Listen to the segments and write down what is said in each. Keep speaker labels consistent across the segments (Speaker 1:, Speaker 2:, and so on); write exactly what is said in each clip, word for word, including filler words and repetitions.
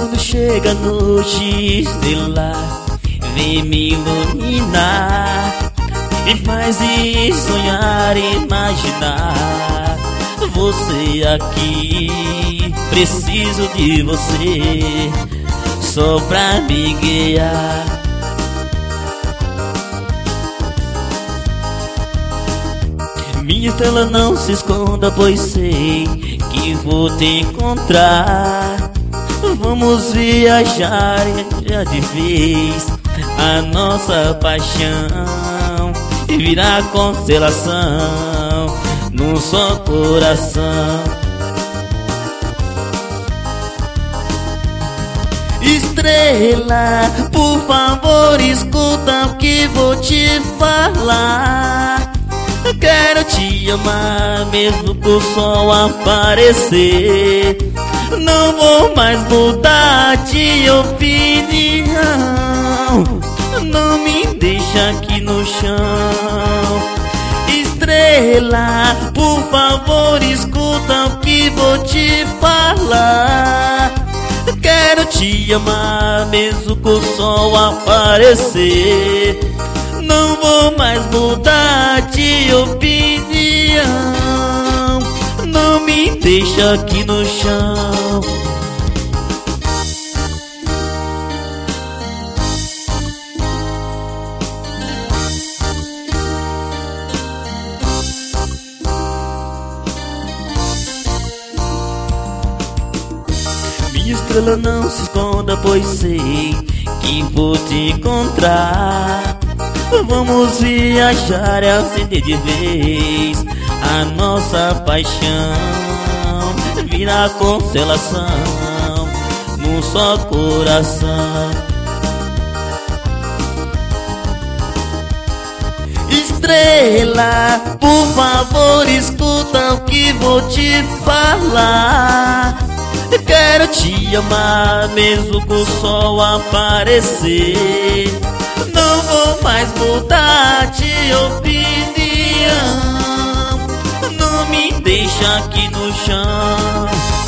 Speaker 1: Quando chega a noite estelar, vem me iluminar, me faz ir sonhar e imaginar você aqui. Preciso de você só pra me guiar. Minha estrela, não se esconda, pois sei que vou te encontrar. Vamos viajar já de vez, a nossa paixão e virar constelação num só coração. Estrela, por favor, escuta o que vou te falar. Quero te amar mesmo pro sol aparecer. Não vou mais mudar de opinião. Não me deixa aqui no chão. Estrela, por favor, escuta o que vou te falar. Quero te amar mesmo com o sol aparecer. Não vou mais mudar de opinião. Não me deixa aqui no chão. Minha estrela, não se esconda, pois sei que vou te encontrar. Vamos viajar e acender de vez a nossa paixão, virar constelação num só coração. Estrela, por favor, escuta o que vou te falar. Quero te amar mesmo com o sol aparecer. Não vou mais mudar de opinião. Não me deixa aqui no chão.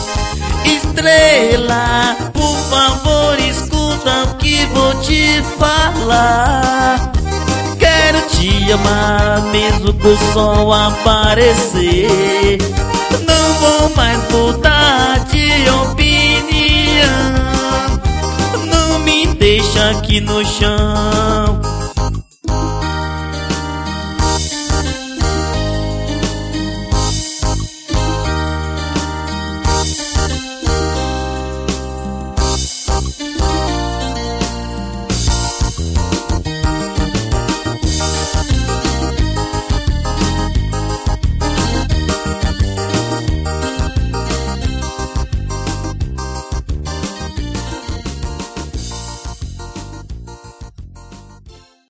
Speaker 1: Estrela, por favor, escuta o que vou te falar. Quero te amar mesmo com o sol aparecer. Não vou mais mudar de opinião. Não me deixa aqui no chão.